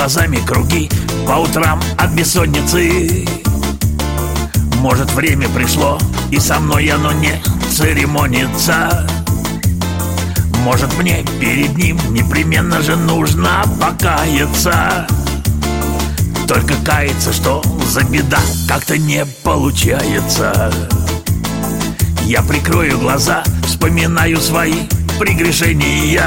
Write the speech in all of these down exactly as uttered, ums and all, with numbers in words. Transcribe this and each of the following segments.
глазами круги по утрам от бессонницы. Может, время пришло, и со мной оно не церемонится. Может, мне перед ним непременно же нужно покаяться. Только каяться, что за беда, как-то не получается. Я прикрою глаза, вспоминаю свои прегрешения.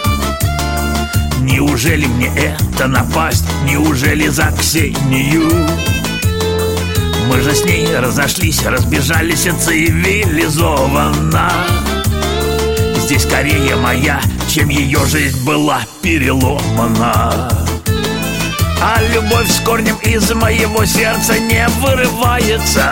Неужели мне это напасть? Неужели за Ксению? Мы же с ней разошлись, разбежались цивилизованно. Здесь скорее моя, чем ее жизнь была переломана. А любовь с корнем из моего сердца не вырывается.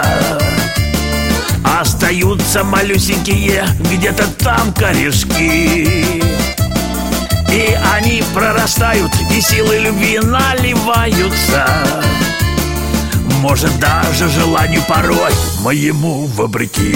Остаются малюсенькие где-то там корешки. И они прорастают, и силы любви наливаются. Может, даже желанию порой моему вопреки.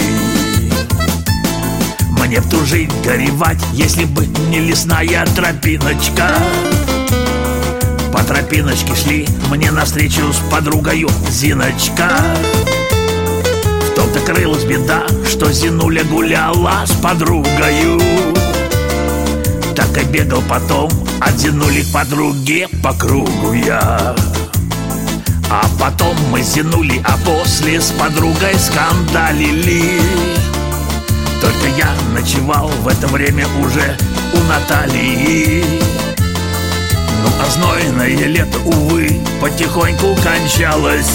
Мне б ту жизнь горевать, если бы не лесная тропиночка. По тропиночке шли мне навстречу с подругою Зиночка. В том-то крылась беда, что Зинуля гуляла с подругою. Так и бегал потом от Зинули к подруге по кругу я. А потом мы с Зинулей, а после с подругой скандалили. Только я ночевал в это время уже у Натальи. Ну а знойное лето, увы, потихоньку кончалось.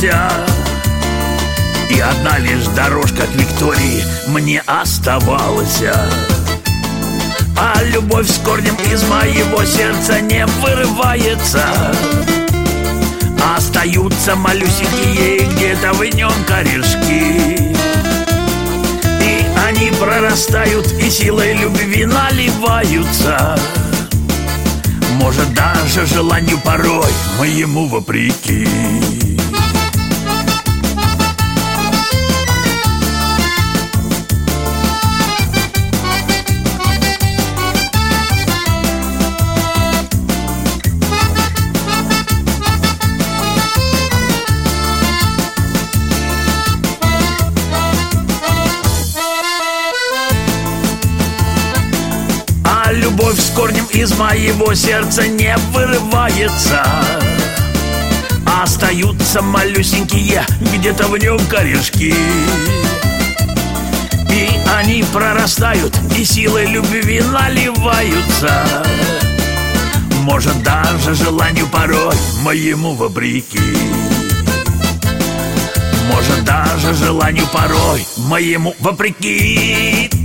И одна лишь дорожка к Виктории мне оставалась. А любовь с корнем из моего сердца не вырывается. Остаются малюсенькие где-то в нем корешки. И они прорастают, и силой любви наливаются. Может, даже желанию порой моему вопреки. Любовь с корнем из моего сердца не вырывается. Остаются малюсенькие где-то в нем корешки. И они прорастают, и силой любви наливаются. Может, даже желанию порой моему вопреки. Может, даже желанию порой моему вопреки.